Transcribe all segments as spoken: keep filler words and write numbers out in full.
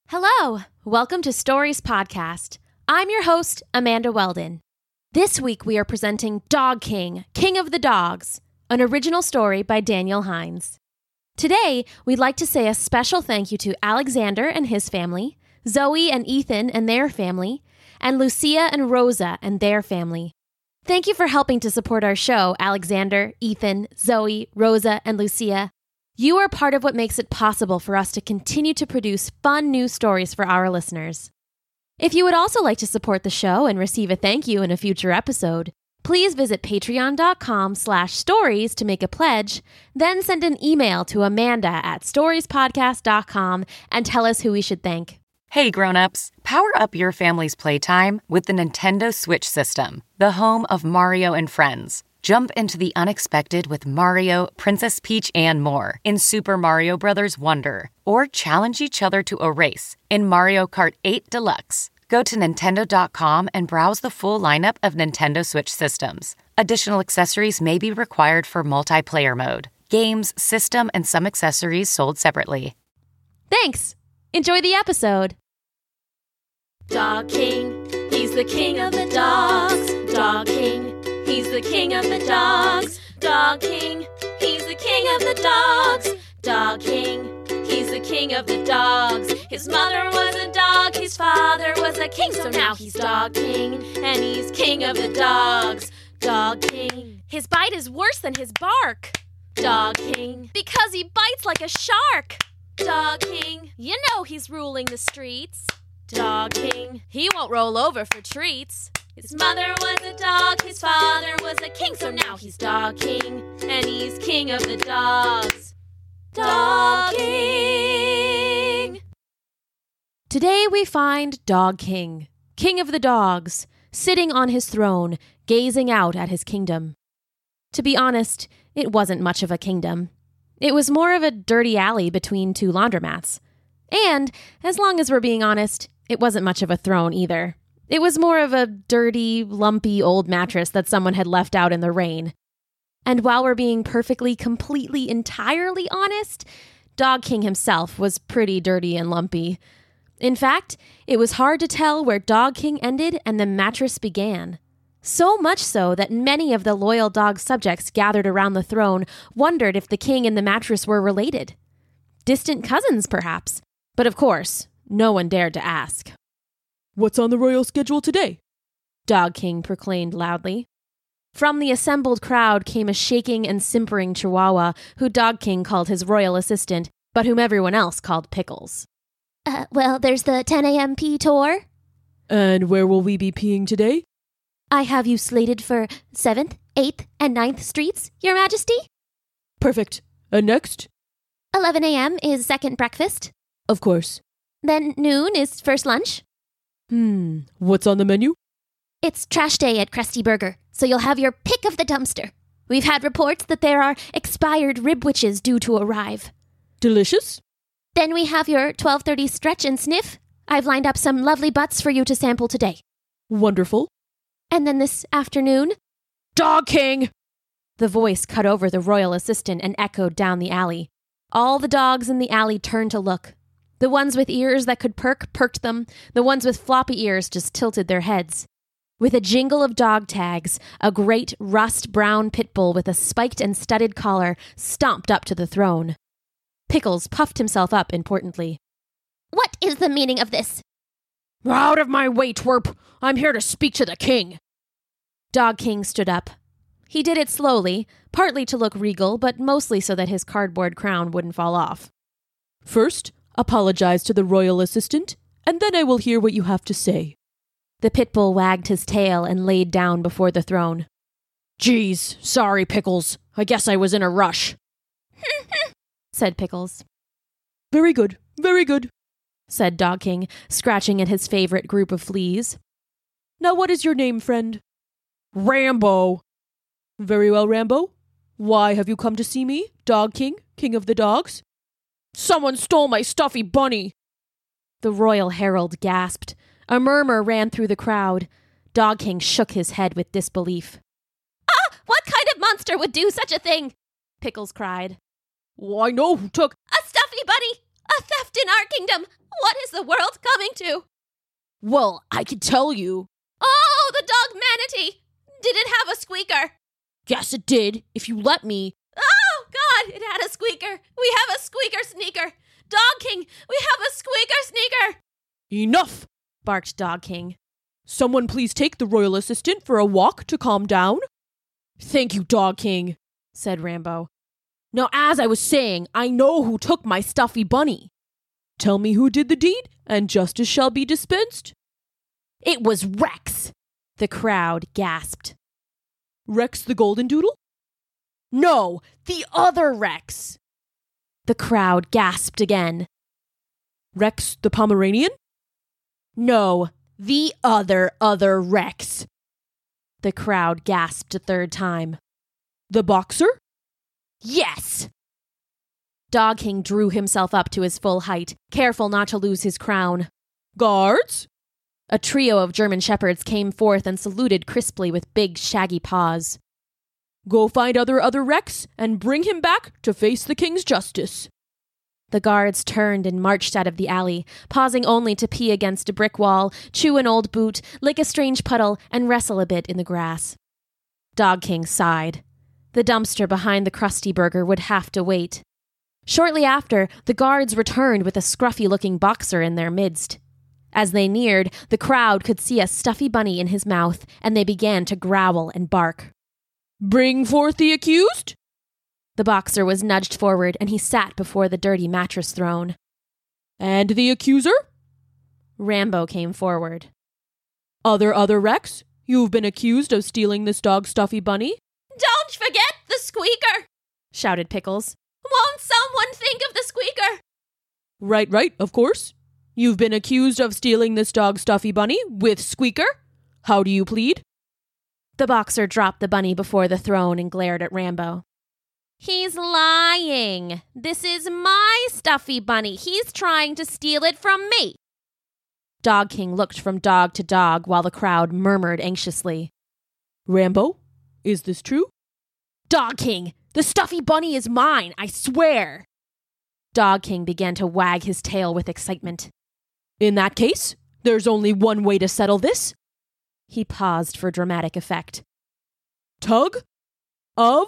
Hello, welcome to Stories Podcast. I'm your host, Amanda Weldon. This week we are presenting Dog King, King of the Dogs, an original story by Daniel Hines. Today, we'd like to say a special thank you to Alexander and his family, Zoe and Ethan and their family, and Lucia and Rosa and their family. Thank you for helping to support our show, Alexander, Ethan, Zoe, Rosa, and Lucia. You are part of what makes it possible for us to continue to produce fun new stories for our listeners. If you would also like to support the show and receive a thank you in a future episode, please visit patreon.com slash stories to make a pledge, then send an email to Amanda at storiespodcast dot com and tell us who we should thank. Hey grown-ups, power up your family's playtime with the Nintendo Switch System, the home of Mario and Friends. Jump into the unexpected with Mario, Princess Peach, and more in Super Mario Bros. Wonder. Or challenge each other to a race in Mario Kart eight Deluxe. Go to Nintendo dot com and browse the full lineup of Nintendo Switch systems. Additional accessories may be required for multiplayer mode. Games, system, and some accessories sold separately. Thanks! Enjoy the episode! Dog King, he's the king of the dogs. Dog King, he's the king of the dogs. Dog King, he's the king of the dogs. Dog King, he's the king of the dogs. His mother was a dog, his father was a king. So now he's Dog King, and he's king of the dogs. Dog King, his bite is worse than his bark. Dog King, because he bites like a shark. Dog King, you know he's ruling the streets. Dog King, he won't roll over for treats. His mother was a dog, his father was a king. So now he's Dog King, and he's king of the dogs. Dog King! Today we find Dog King, king of the dogs, sitting on his throne, gazing out at his kingdom. To be honest, it wasn't much of a kingdom. It was more of a dirty alley between two laundromats. And, as long as we're being honest, it wasn't much of a throne either. It was more of a dirty, lumpy old mattress that someone had left out in the rain. And while we're being perfectly, completely, entirely honest, Dog King himself was pretty dirty and lumpy. In fact, it was hard to tell where Dog King ended and the mattress began. So much so that many of the loyal dog subjects gathered around the throne wondered if the king and the mattress were related. Distant cousins, perhaps. But of course, no one dared to ask. "What's on the royal schedule today?" Dog King proclaimed loudly. From the assembled crowd came a shaking and simpering chihuahua who Dog King called his royal assistant, but whom everyone else called Pickles. Uh, well, there's the ten a.m. pee tour. "And where will we be peeing today?" I have you slated for seventh, eighth, and ninth Streets, Your Majesty. "Perfect. And next?" eleven a.m. is second breakfast. "Of course." Then noon is first lunch. Hmm, what's on the menu? It's trash day at Krusty Burger, so you'll have your pick of the dumpster. We've had reports that there are expired rib witches due to arrive. Delicious. Then we have your twelve thirty stretch and sniff. I've lined up some lovely butts for you to sample today. Wonderful. And then this afternoon... Dog King! The voice cut over the royal assistant and echoed down the alley. All the dogs in the alley turned to look. The ones with ears that could perk, perked them. The ones with floppy ears just tilted their heads. With a jingle of dog tags, a great rust-brown pit bull with a spiked and studded collar stomped up to the throne. Pickles puffed himself up importantly. What is the meaning of this? Out of my way, twerp! I'm here to speak to the king! Dog King stood up. He did it slowly, partly to look regal, but mostly so that his cardboard crown wouldn't fall off. "First, apologize to the royal assistant, and then I will hear what you have to say." The pit bull wagged his tail and laid down before the throne. "Geez, sorry, Pickles. I guess I was in a rush," said Pickles. "Very good, very good," said Dog King, scratching at his favorite group of fleas. "Now what is your name, friend?" "Rambo." "Very well, Rambo. Why have you come to see me, Dog King, king of the dogs?" "Someone stole my stuffy bunny." The royal herald gasped. A murmur ran through the crowd. Dog King shook his head with disbelief. Ah! What kind of monster would do such a thing? Pickles cried. Well, I know who took a stuffy bunny! A theft in our kingdom! What is the world coming to? Well, I can tell you. Oh, the dog manatee! Did it have a squeaker? Yes, it did, if you let me. Oh, God, it had a squeaker. We have a squeaker sneaker. Dog King, we have a squeaker sneaker. Enough, barked Dog King. Someone please take the royal assistant for a walk to calm down. Thank you, Dog King, said Rambo. Now, as I was saying, I know who took my stuffy bunny. Tell me who did the deed, and justice shall be dispensed. It was Rex, the crowd gasped. Rex the Golden Doodle? No, the other Rex. The crowd gasped again. Rex the Pomeranian? No, the other, other Rex. The crowd gasped a third time. The boxer? Yes! Dog King drew himself up to his full height, careful not to lose his crown. Guards? A trio of German shepherds came forth and saluted crisply with big, shaggy paws. Go find other other Rex and bring him back to face the king's justice. The guards turned and marched out of the alley, pausing only to pee against a brick wall, chew an old boot, lick a strange puddle, and wrestle a bit in the grass. Dog King sighed. The dumpster behind the Krusty Burger would have to wait. Shortly after, the guards returned with a scruffy-looking boxer in their midst. As they neared, the crowd could see a stuffy bunny in his mouth, and they began to growl and bark. Bring forth the accused? The boxer was nudged forward, and he sat before the dirty mattress throne. And the accuser? Rambo came forward. Other other Rex, you've been accused of stealing this dog's stuffy bunny? Don't forget the squeaker, shouted Pickles. Won't someone think of the squeaker? Right, right, of course. You've been accused of stealing this dog's stuffy bunny with Squeaker. How do you plead? The boxer dropped the bunny before the throne and glared at Rambo. He's lying. This is my stuffy bunny. He's trying to steal it from me. Dog King looked from dog to dog while the crowd murmured anxiously. Rambo, is this true? Dog King, the stuffy bunny is mine, I swear. Dog King began to wag his tail with excitement. In that case, there's only one way to settle this. He paused for dramatic effect. Tug of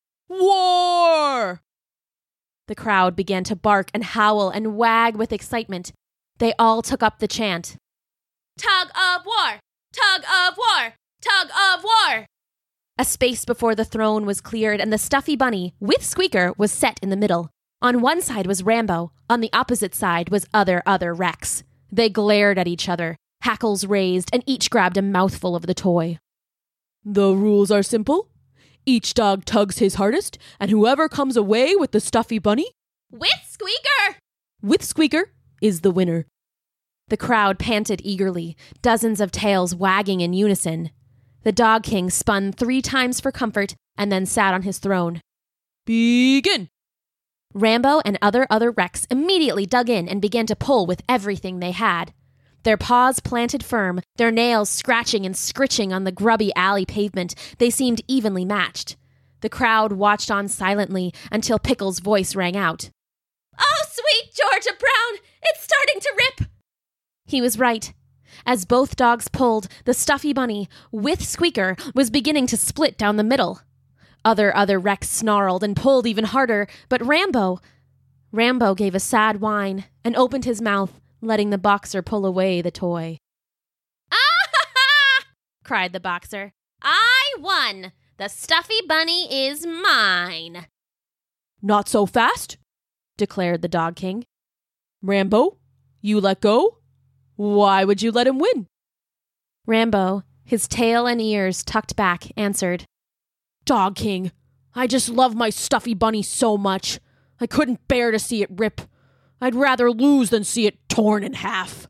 war! The crowd began to bark and howl and wag with excitement. They all took up the chant. Tug of war! Tug of war! Tug of war! A space before the throne was cleared, and the stuffy bunny, with Squeaker, was set in the middle. On one side was Rambo. On the opposite side was other other Rex. They glared at each other, hackles raised, and each grabbed a mouthful of the toy. The rules are simple. Each dog tugs his hardest, and whoever comes away with the stuffy bunny, with Squeaker, with Squeaker, is the winner. The crowd panted eagerly, dozens of tails wagging in unison. The Dog King spun three times for comfort and then sat on his throne. Begin! Rambo and other other Rex immediately dug in and began to pull with everything they had. Their paws planted firm, their nails scratching and scritching on the grubby alley pavement, they seemed evenly matched. The crowd watched on silently until Pickles' voice rang out. Oh, sweet Georgia Brown, it's starting to rip! He was right. As both dogs pulled, the stuffy bunny, with Squeaker, was beginning to split down the middle. Other other Rex snarled and pulled even harder, but Rambo... Rambo gave a sad whine and opened his mouth, letting the boxer pull away the toy. Ah ha ha! Cried the boxer. I won! The stuffy bunny is mine! Not so fast, declared the Dog King. Rambo, you let go? Why would you let him win? Rambo, his tail and ears tucked back, answered. Dog King, I just love my stuffy bunny so much. I couldn't bear to see it rip. I'd rather lose than see it torn in half.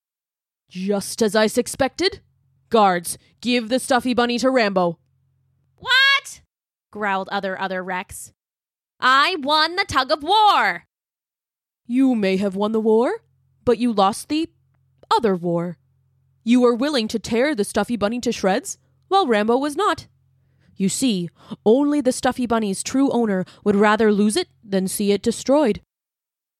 Just as I suspected. Guards, give the stuffy bunny to Rambo. What? Growled other other Rex. I won the tug of war. You may have won the war, but you lost the other war. You were willing to tear the stuffy bunny to shreds, while Rambo was not. You see, only the stuffy bunny's true owner would rather lose it than see it destroyed.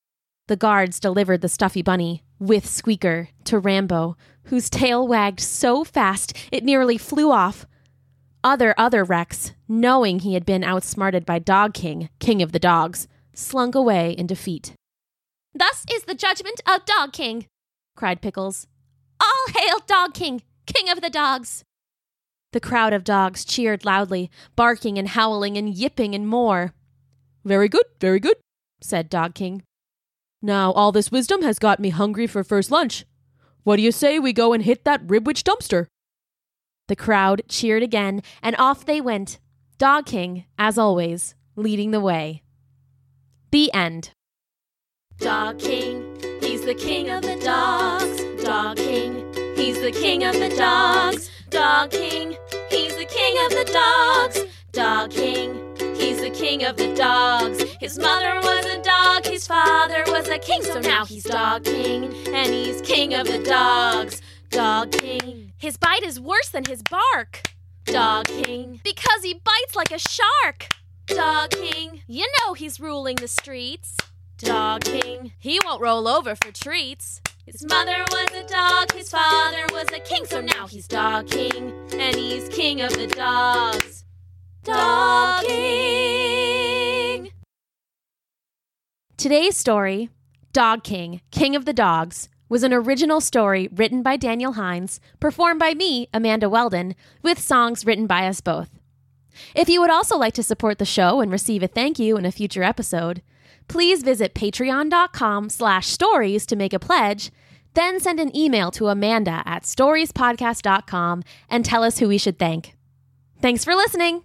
The guards delivered the stuffy bunny, with Squeaker, to Rambo, whose tail wagged so fast it nearly flew off. Other other Rex, knowing he had been outsmarted by Dog King, king of the dogs, slunk away in defeat. Thus is the judgment of Dog King, cried Pickles. All hail Dog King, king of the dogs. The crowd of dogs cheered loudly, barking and howling and yipping and more. Very good, very good, said Dog King. Now all this wisdom has got me hungry for first lunch. What do you say we go and hit that Ribwitch dumpster? The crowd cheered again, and off they went, Dog King, as always, leading the way. The end. Dog King, he's the king of the dogs. Dog King, he's the king of the dogs. Dog King, he's the king of the dogs. Dog King, he's the king of the dogs. His mother was a dog, his father was a king, so now he's Dog King, and he's king of the dogs. Dog King, his bite is worse than his bark. Dog King, because he bites like a shark. Dog King, you know he's ruling the streets. Dog King, he won't roll over for treats. His mother was a dog, his father was a king, so now he's Dog King, and he's king of the dogs. Dog King. Today's story, Dog King, King of the Dogs, was an original story written by Daniel Hines, performed by me, Amanda Weldon, with songs written by us both. If you would also like to support the show and receive a thank you in a future episode, please visit patreon.com slash stories to make a pledge, then send an email to Amanda at storiespodcast dot com and tell us who we should thank. Thanks for listening.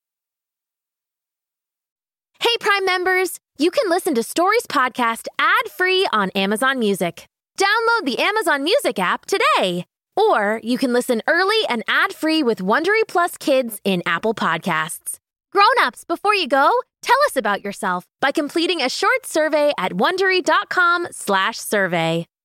Hey, Prime members, you can listen to Stories Podcast ad-free on Amazon Music. Download the Amazon Music app today. Or you can listen early and ad-free with Wondery Plus Kids in Apple Podcasts. Grown-ups, before you go, tell us about yourself by completing a short survey at wondery.com slash survey.